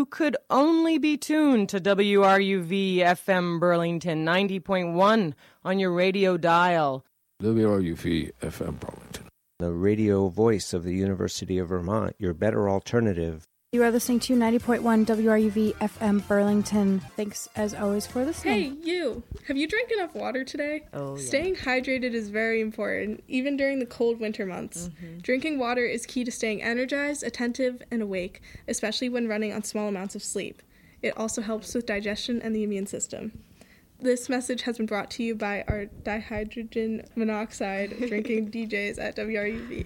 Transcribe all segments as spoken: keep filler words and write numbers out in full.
could only be tuned to W R U V F M Burlington ninety point one on your radio dial. W R U V F M Burlington, the radio voice of the University of Vermont, your better alternative. You are listening to ninety point one W R U V F M Burlington. Thanks, as always, for listening. Hey, you! Have you drank enough water today? Oh, yeah. Staying hydrated is very important, even during the cold winter months. Mm-hmm. Drinking water is key to staying energized, attentive, and awake, especially when running on small amounts of sleep. It also helps with digestion and the immune system. This message has been brought to you by our dihydrogen monoxide drinking D Js at W R U V.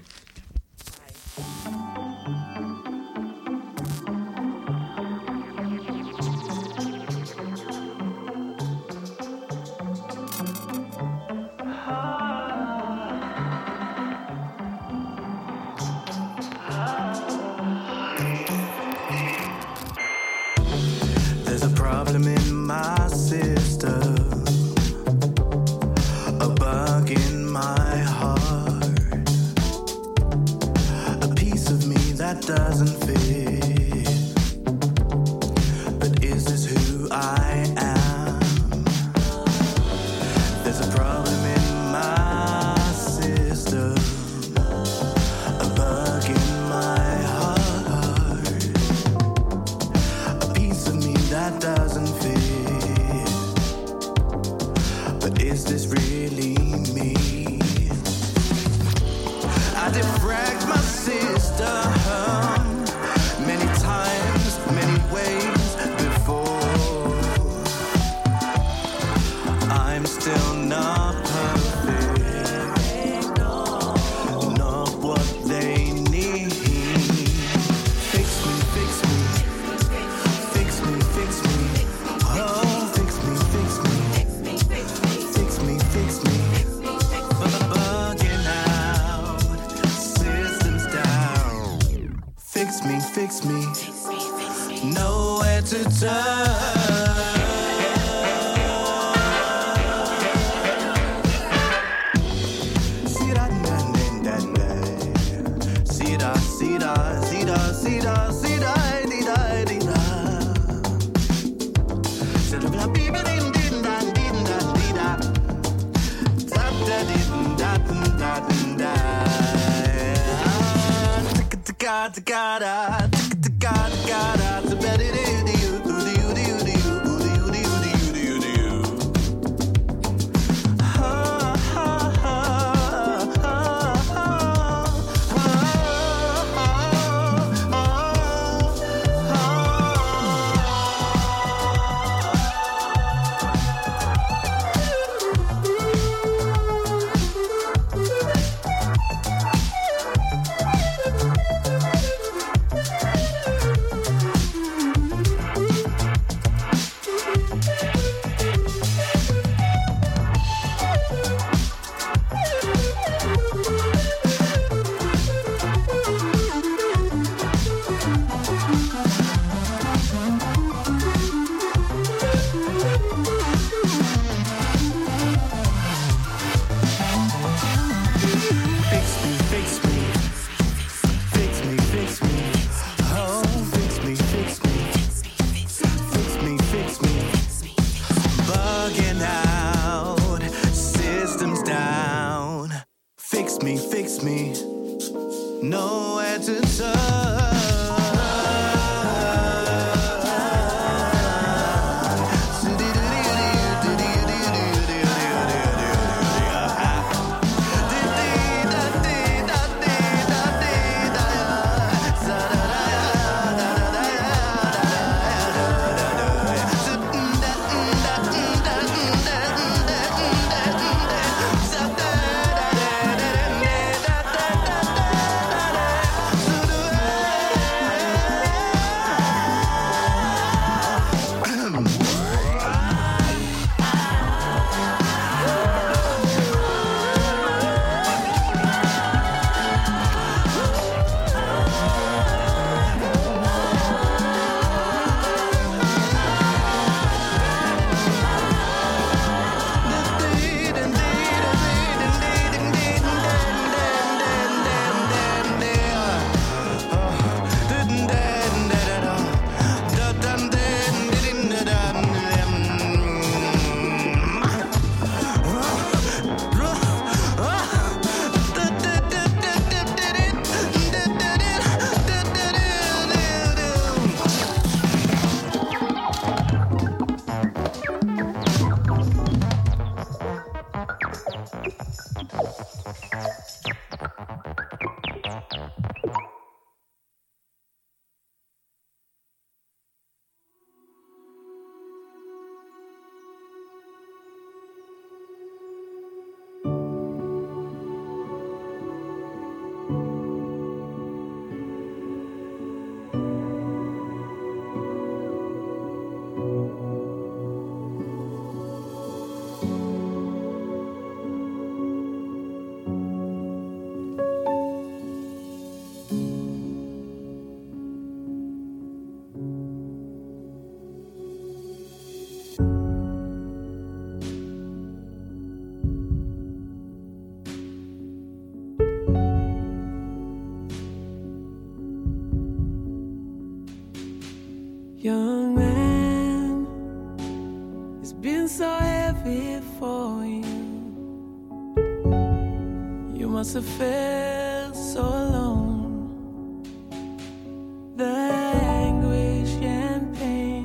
There's a problem in my system, a bug in my heart, a piece of me that doesn't fit. But is this who I am? There's a problem in my system, a bug in my heart, a piece of me that doesn't fit. But is this really me? I defragged my system many times, many ways before. I'm still not perfect, not what they need. Fix me, fix me, fix me, fix me. Oh, fix me, fix me, fix me, fix me. Bugging out, systems down. Fix me, fix me, nowhere to turn. See-da, see-da, see-da, see-da, see-da, dee-da, dee-da. Da-da-da, bee-ba-dee-dee-da, dee-da, dee-da. Da-da-dee-da-da-da-da. Ticka-ticka-ticka-da, ticka-ticka-ticka-da, da-ba-dee-dee-dee-oo, dee-oo-dee-oo-dee-oo, dee-oo-dee-oo-dee-oo-dee-oo. Ha, ha, ha, ha, ha. Fix me, fix me, fix me, fix me. Oh, fix me, fix me, fix me, fix me. Bugging out, systems down. Fix me, fix me, nowhere to turn. Young man, it's been so heavy for you. You must have felt so alone. The anguish and pain,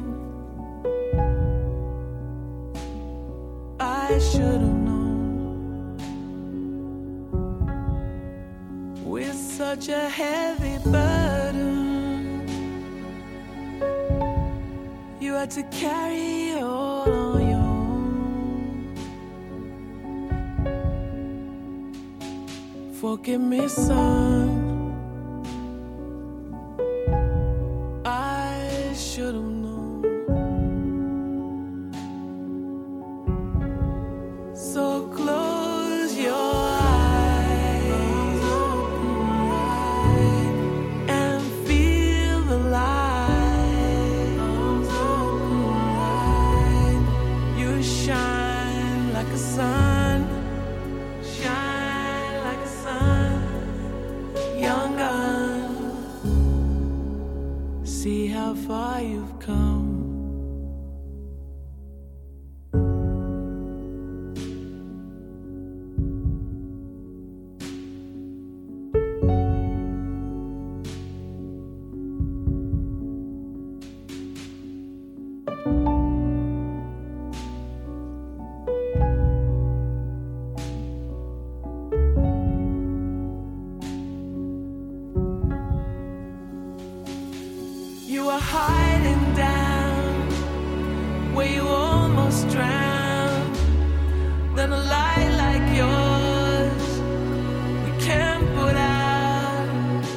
I should have known. With such a heavy burden, you had to carry all on your own. Forgive me, son, I should have known. So close your eyes and feel the light. You shine like a sun, shine like a sun, young gun. See how far you've come. You were hiding down where you almost drowned. Then a light like yours we can't put out.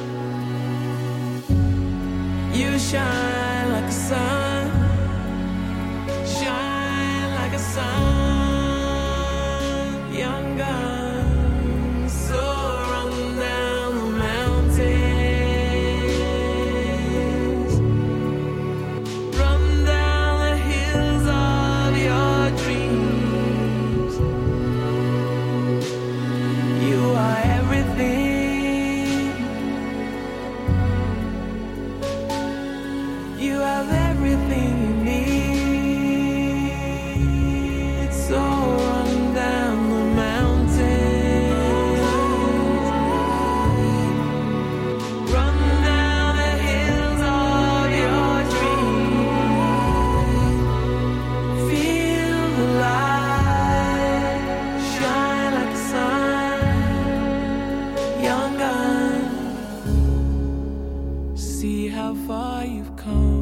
You shine like a sun, shine like a sun, young gun. So run down the mountain. You have everything you need. So run down the mountain, run down the hills of your dreams. Feel the light, shine like the sun, young gun. See how far you've come.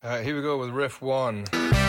All right, here we go with riff one.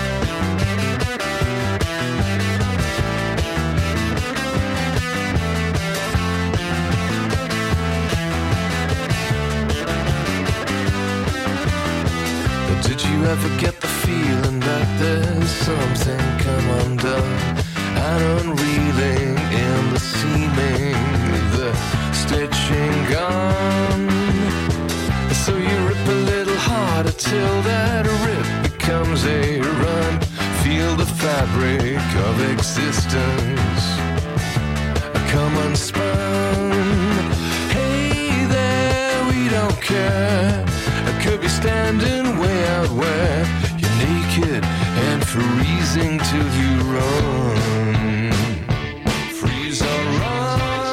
Did you ever get the feeling that there's something come undone and unreeling in the seaming, the stitching gone? So you rip a little harder till that rip becomes a run. Feel the fabric of existence come unspun. Hey there, we don't care. I could be standing way out where you're naked and freezing till you run. Freeze or run,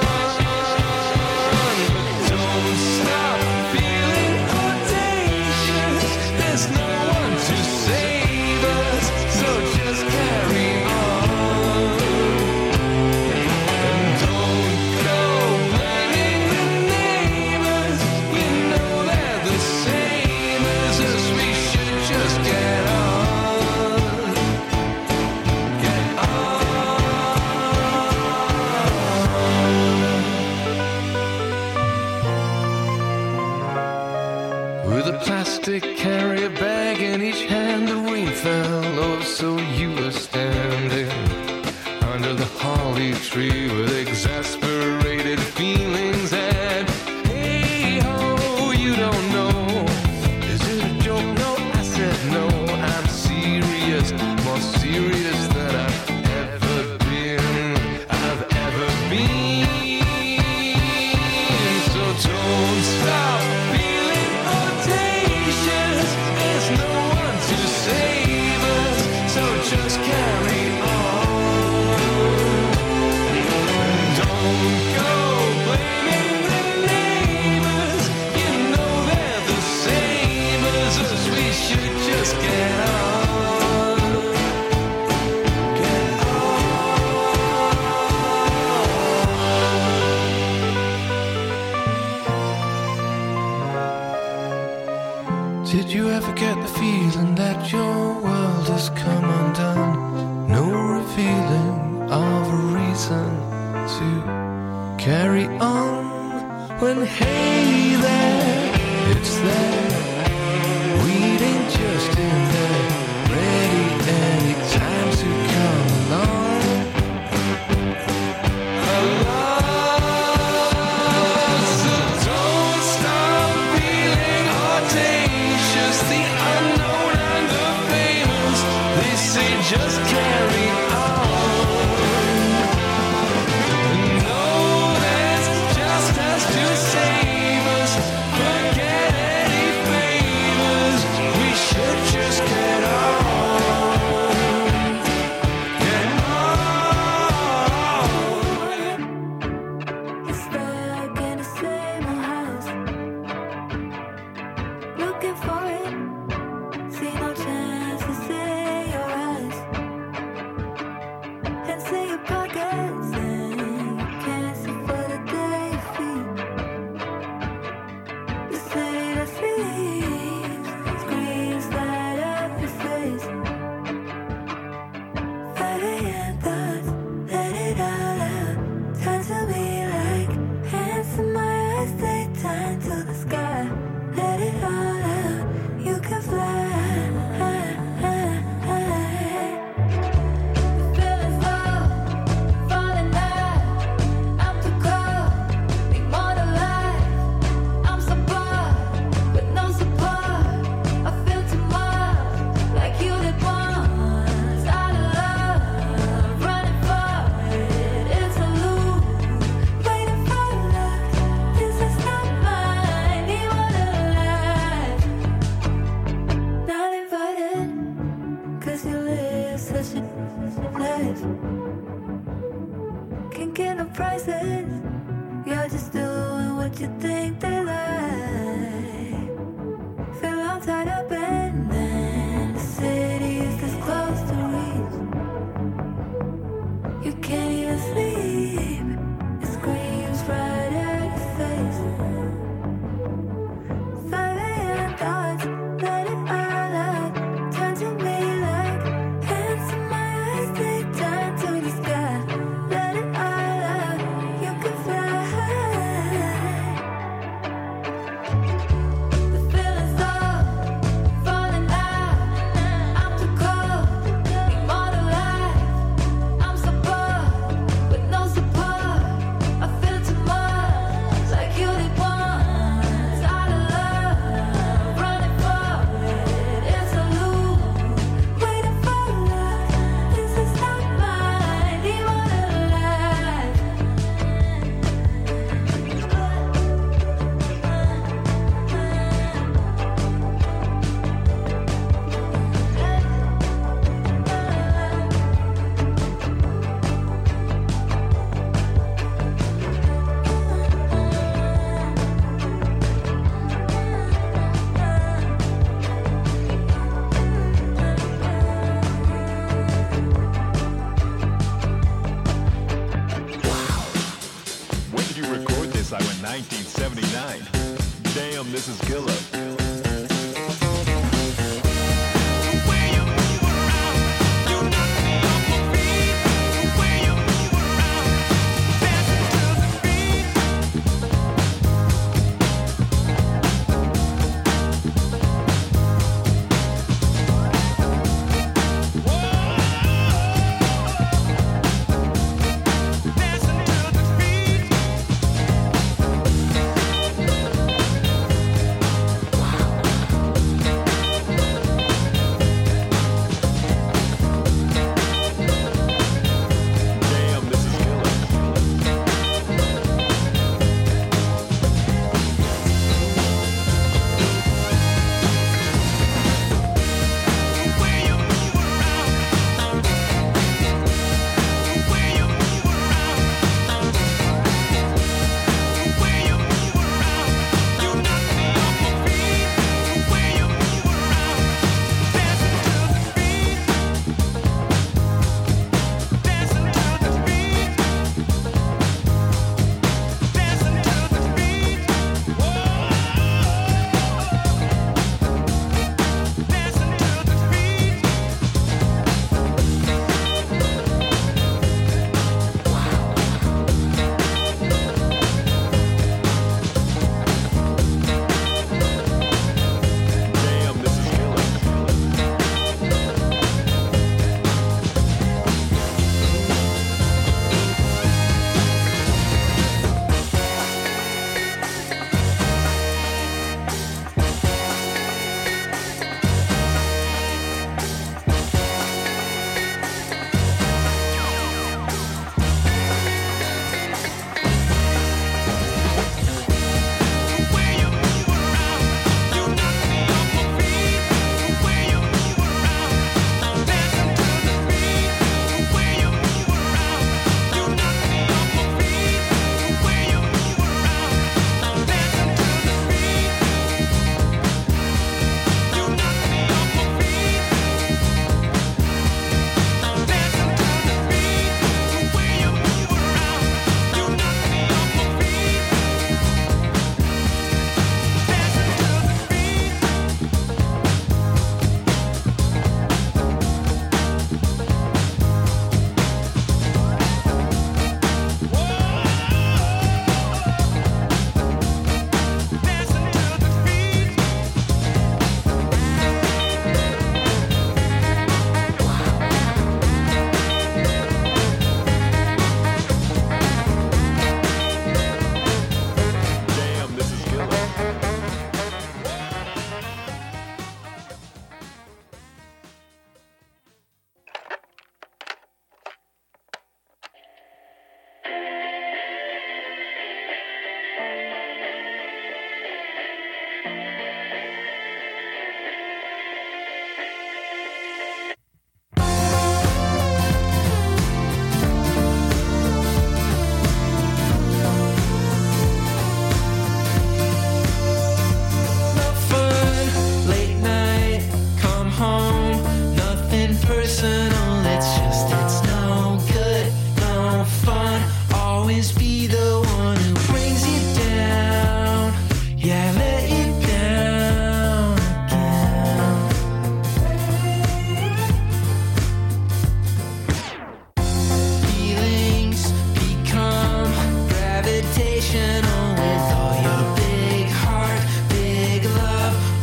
but don't stop feeling audacious. There's no one to save us, so just carry on. And don't go blaming the neighbors. You know they're the same as us. We should just get on. Get on. With a plastic carrier bag in each hand, the rain fell. Oh, so you were standing under the holly tree with exasperated feelings. And hey ho, you don't know. Is it a joke? No, I said no. I'm serious, more serious than I've ever been. I've ever been. So don't stop feeling audacious. There's no one to save us, so just carry on. Don't go blaming the neighbors. You know they're the same as us. We should just get on. Get on. Did you ever get the feeling that your world has come undone? No revealing of a reason to carry on. When hey there, it's there, waiting just in there, ready anytime to come along. Along. So don't stop feeling audacious. The unknown and the famous, they say just carry on. No, there's just us to save us. Forget any favors. We should just get on. Get on. You're stuck in the same old house, looking for it. See no chance to say your eyes and say your pockets, and you can't see for the day you feed. The city that sleeps screams right up your face. five a.m. thoughts, let it all out. Turn to me like hands in my eyes, they turn to the sky. Let it all out, you can fly. Feelings low, falling out. I'm too cold, need more than life. I'm so bored, with no support. I feel too much, like you did once. Out of love, running for it, it's a loop. Waiting for love, this is not mine. Need more than life. Not invited, 'cause you live such a life. Can't get no prizes. You're just doing what you think they like. Feel all tied up and then the city is this close to reach. You can't even sleep. It screams right at your face. five a.m. thoughts, let it all out. guess I went nineteen seventy-nine. Damn, this is killer.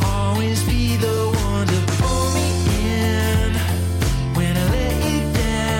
Be the one to pull me in when I let you down.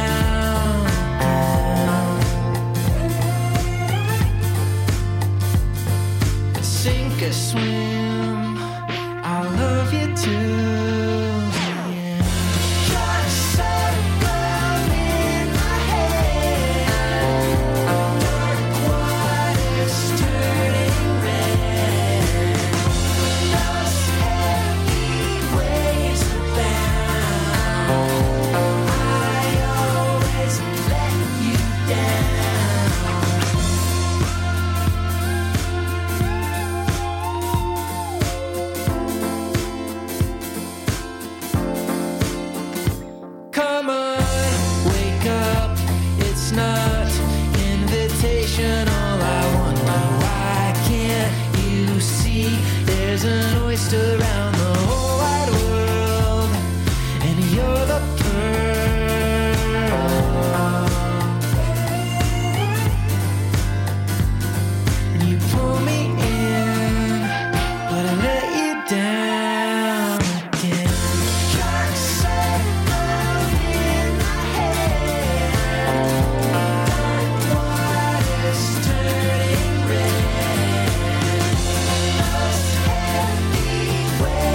voiced around the whole wide world, and you're the pearl. And you pull me in, but I let you down again. Can't say love in my head. What is turning red? Love's heavy weight.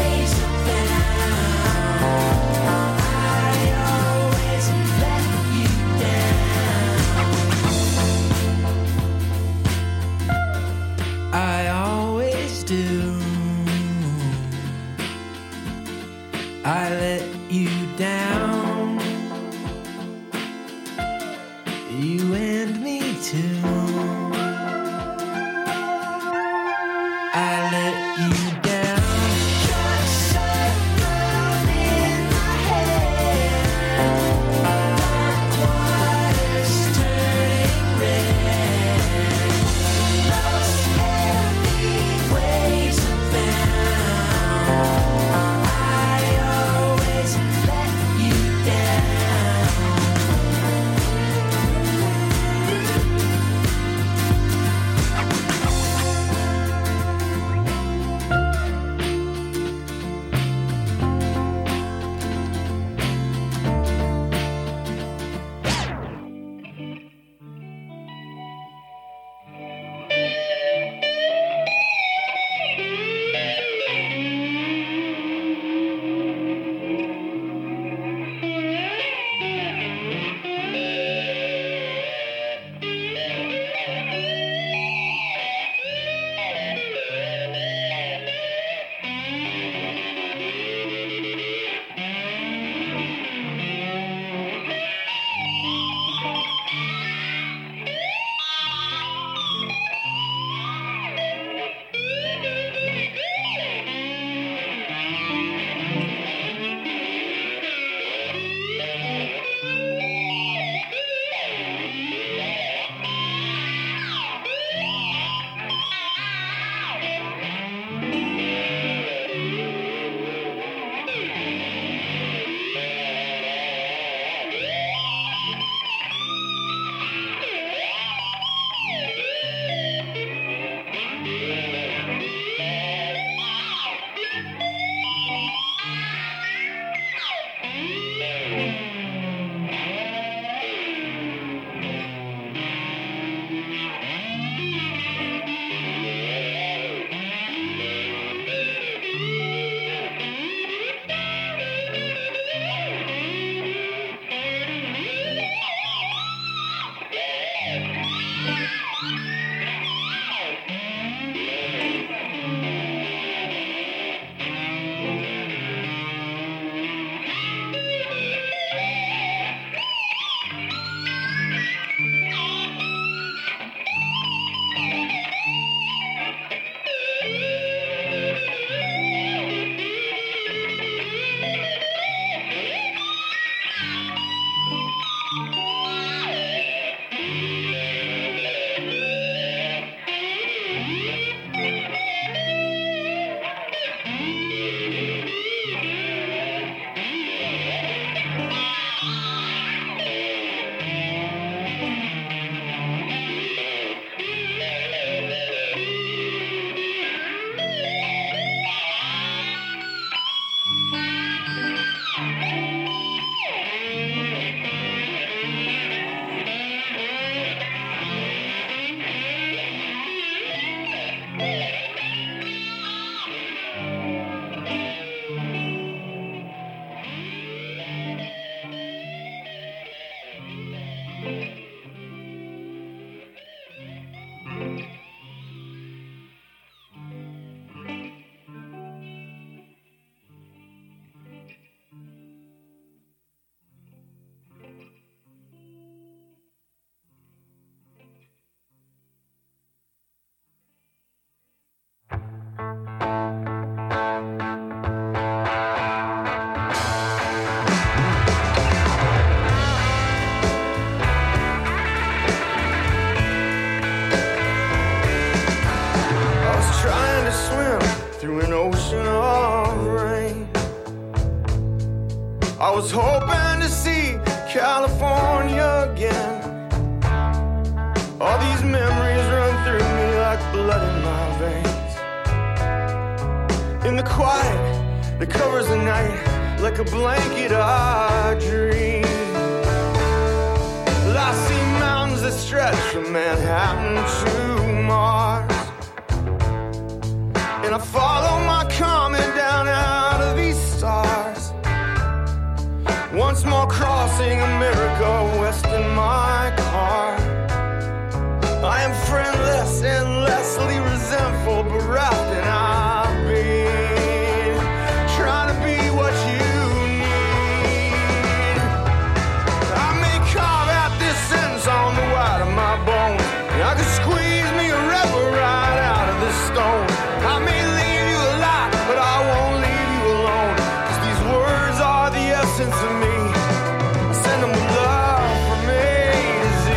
quiet that covers the night like a blanket I dream. Well, I see mountains that stretch from Manhattan to Mars, and I follow my comet down out of these stars. Once more crossing America west in my car. I am friendless, endlessly resentful, bereft, and I've been trying to be what you need. I may carve out this sentence on the white of my bones. I could squeeze me a rebel right out of this stone. I may leave you alive, but I won't leave you alone. 'Cause these words are the essence of me. I send them with love from A to Z.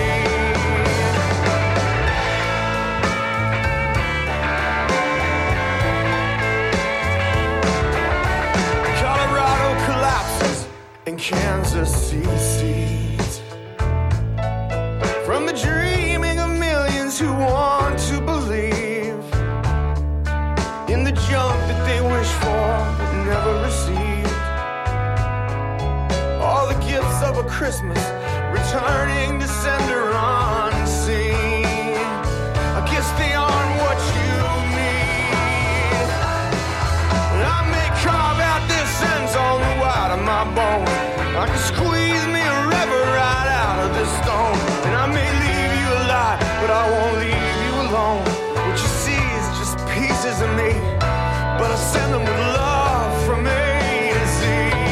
Colorado collapses and Kansas secedes from the dreaming of millions who want to believe in the junk that they wish for but never received. All the gifts of a Christmas returning to sender unseen. I guess they aren't what you need. I may carve out this sentence on the white of my bone. I can squeeze me a river right out of this stone. And I may leave you alive, but I won't leave you alone. What you see is just pieces of me, but I send them with love from A to Z.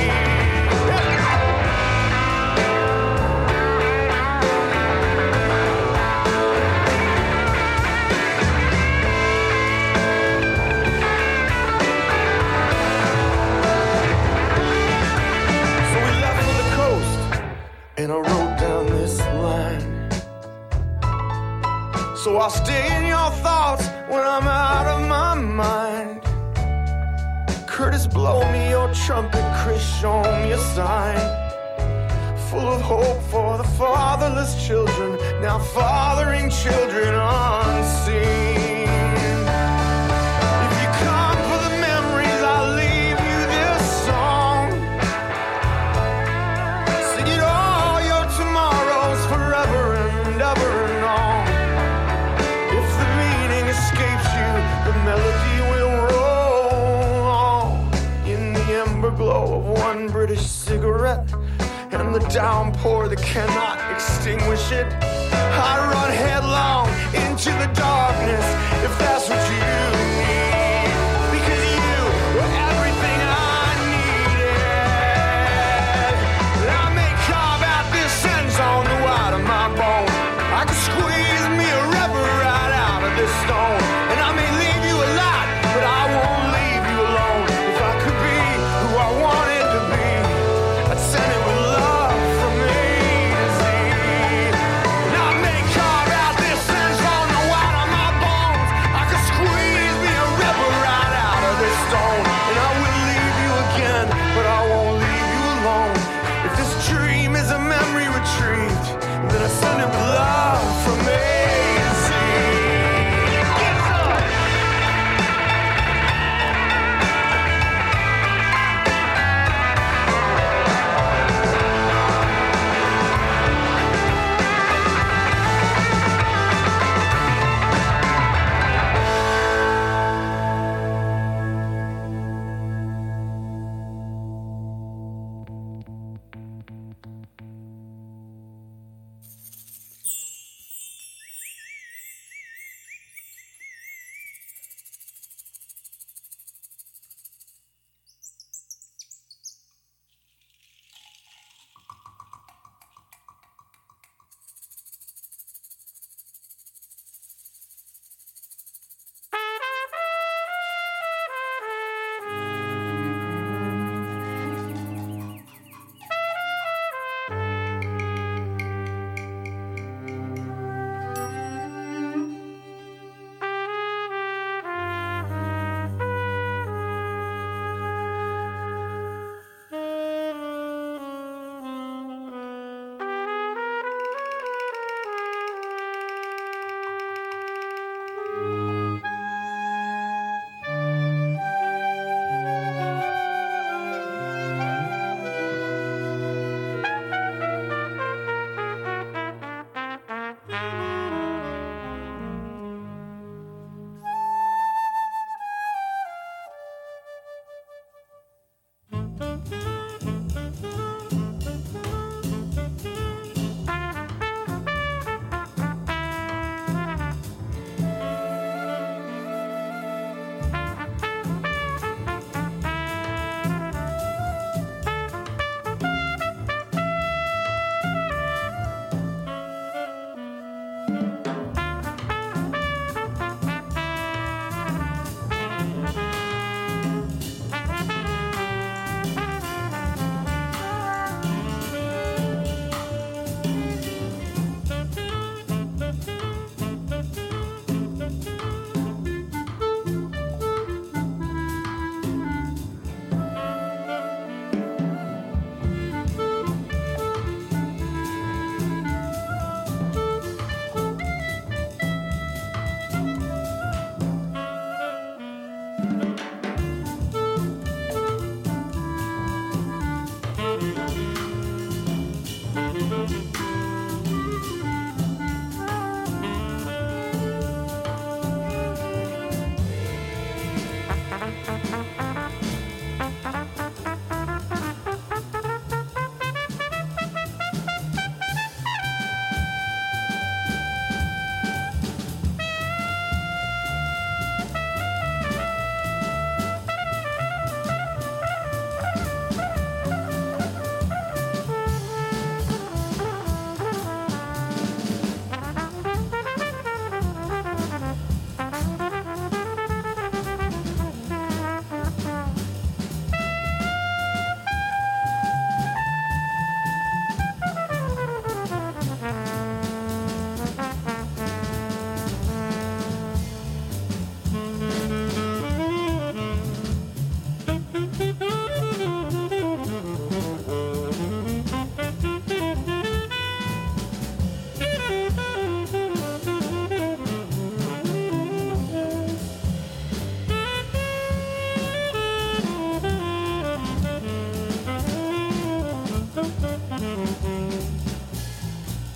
So we left for the coast, and I wrote down this line. So I'll stay in your thoughts when I'm out of my mind. Curtis, blow me your trumpet. Chris, show me a sign. Full of hope for the fatherless children, now fathering children unseen. If you come for the memories, I'll leave you this song. Sing it all your tomorrows forever and ever and on. If the meaning escapes you, the melody will roll on. In the ember glow of one British cigarette and the downpour that cannot extinguish it, I run headlong into the darkness if that's what you need. Because you were everything I needed. And I may carve out this sentence on the white of my bone. I can squeeze me a river right out of this stone. And I may leave you alive, but I won't leave you alone. If I could be who I wanted to be, I'd send it with love from A to Z. And I may carve out this sentence on the white of my bones. I could squeeze me a river right out of this stone. And I will leave you again, but I won't leave you alone. If this dream is a memory retrieved, then I send it with love from A to Z. Get some!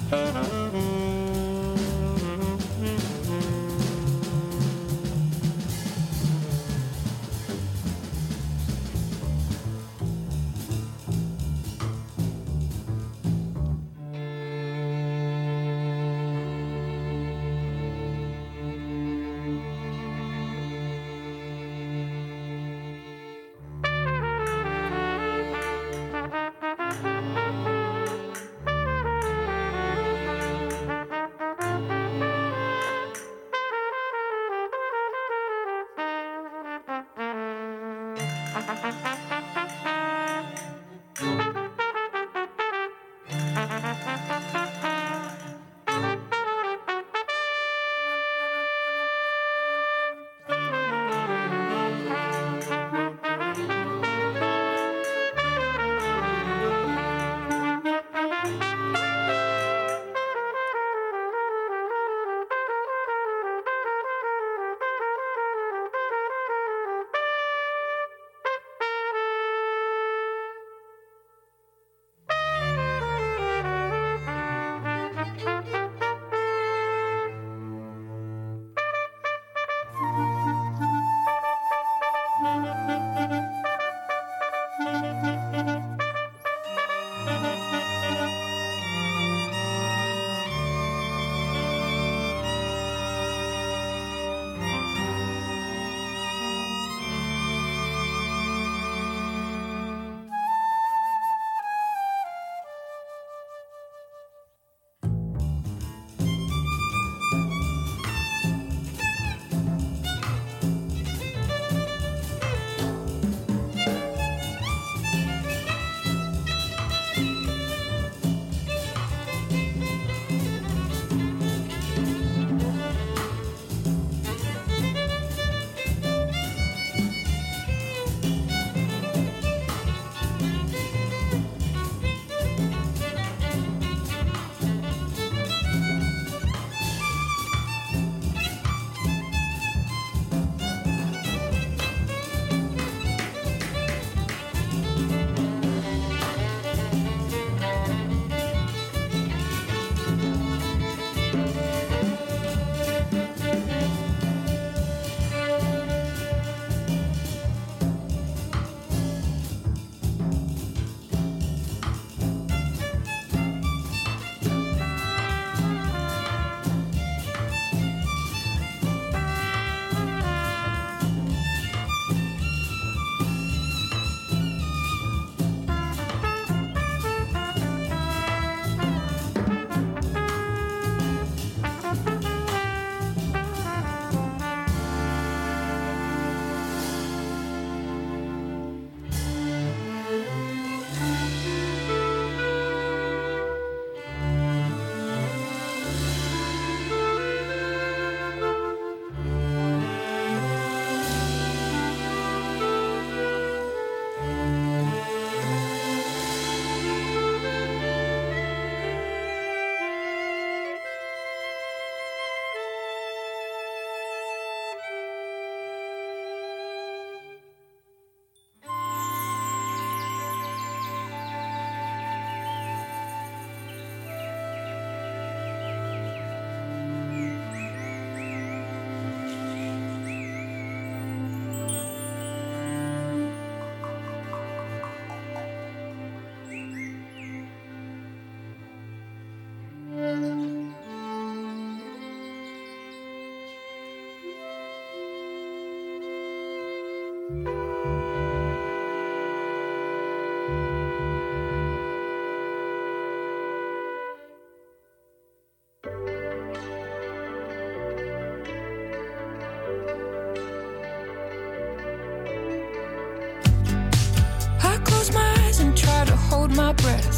hold my breath.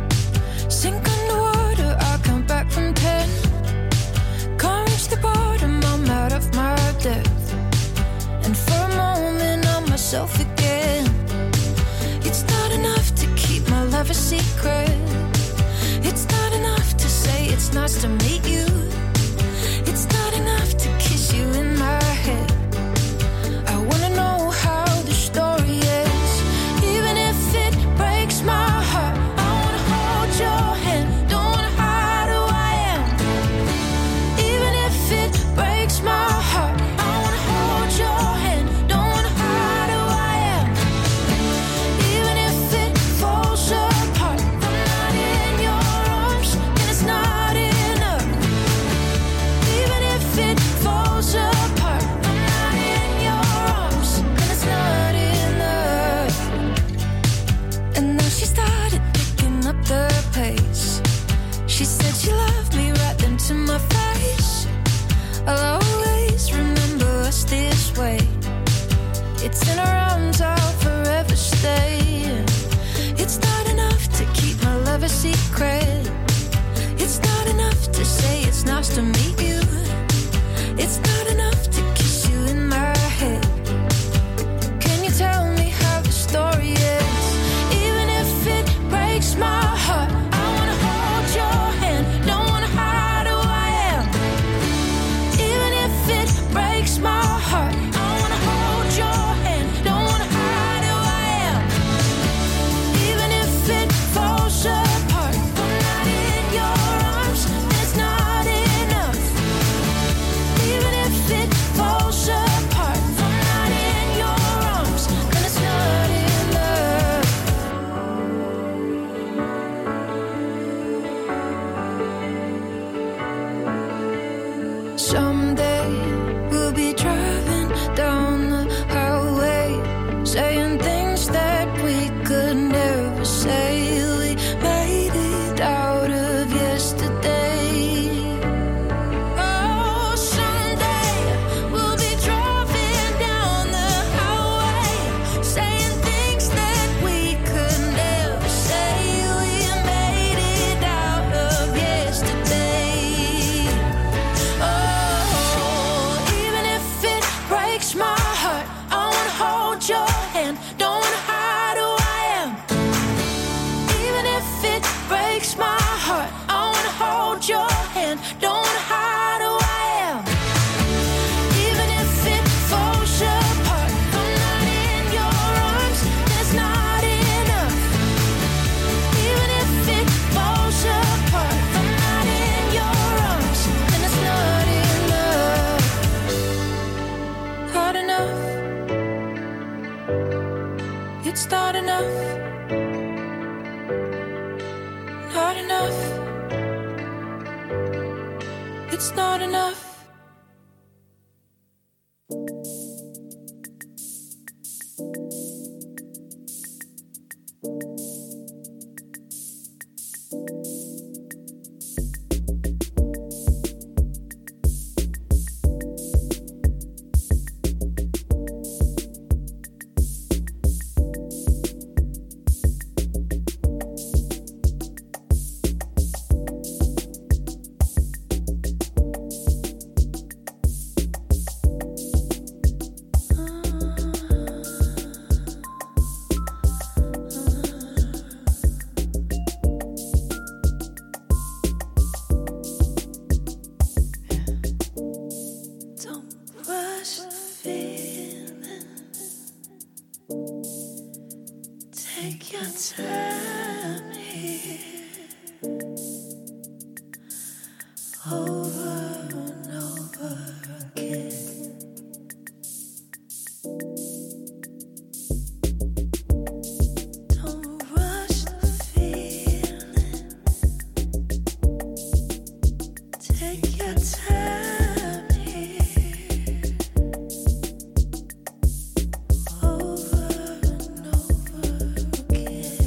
Sink underwater, I come back from ten. Can't reach the bottom, I'm out of my depth. And for a moment I'm myself again. It's not enough to keep my love a secret. It's not enough to say it's nice to meet you. It's not enough to kiss you in my head. I wanna know how the story ends. Even if it breaks my heart, I wanna hold your hand. Don't wanna hide She said she loved me right then to my face. I'll always remember us this way. It's in her arms I'll forever stay. It's not enough to keep my love a secret. It's not enough to say it's nice to meet you. It's not enough to kiss you in my head. Can you tell me how the story ends? Even if it breaks my heart, I wanna hold your hand. Don't wanna hide who I am. Even if it breaks my heart, I wanna hold your hand. Don't wanna hide who I am. Even if it falls apart, I'm not in your arms. It's not enough. Even if it falls apart, I'm not in your arms. Then it's not enough. Someday we'll be driving down the highway, saying things that we could never say. We made it out of yesterday. Oh, someday we'll be driving down the highway, saying things that we could never say. We made it out of yesterday. Oh, even if it breaks my heart, I wanna hold your hand. Don't wanna hide who I am. Even if it breaks my heart, I wanna hold your hand. Don't wanna hide who I am. Even if it falls apart, I'm not in your arms. That's not enough. Even if it falls apart, I'm not in your arms. Then it's not enough. Not enough. It's not enough. Not enough. It's not enough. Don't rush the feeling. Take your time here. Over and over again. Don't rush the feeling. Take your time here. Over and over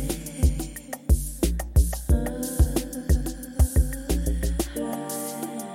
again.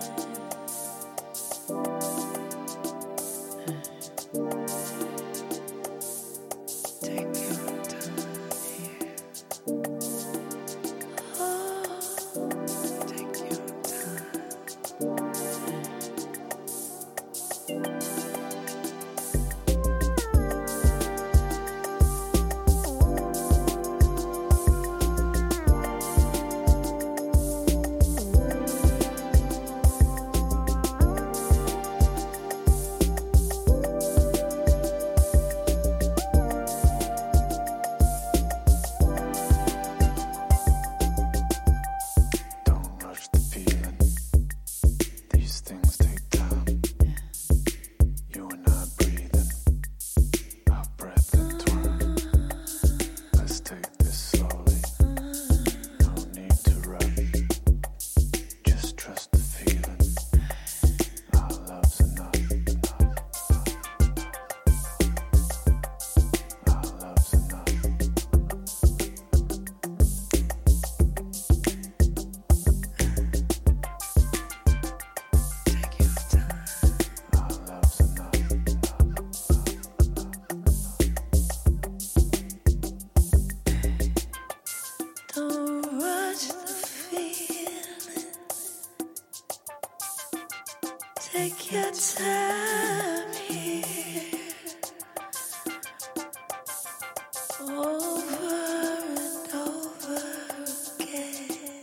Take your time here. Over and over again.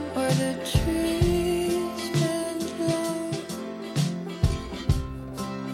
Trees bend low.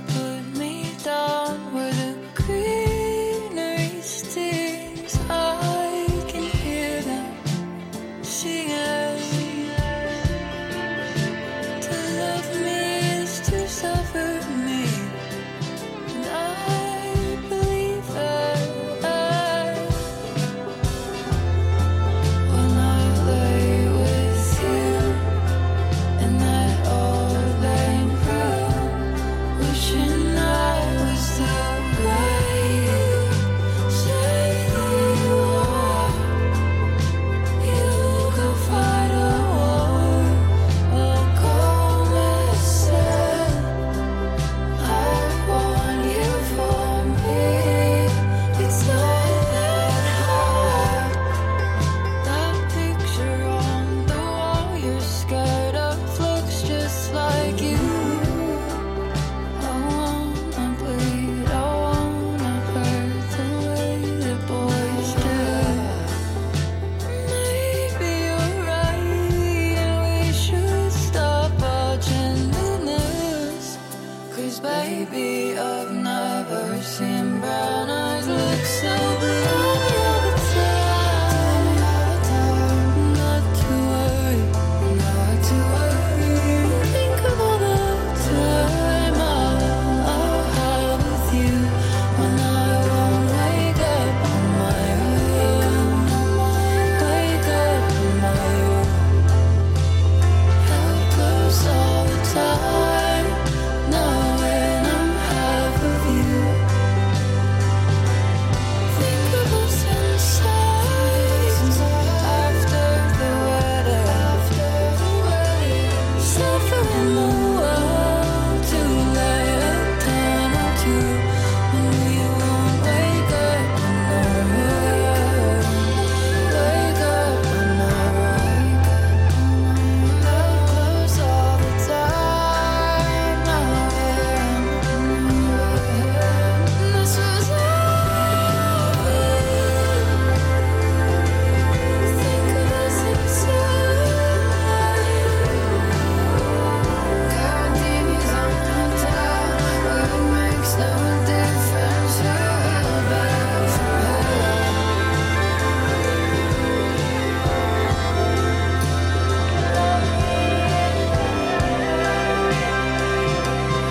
baby, I've never seen brown eyes look so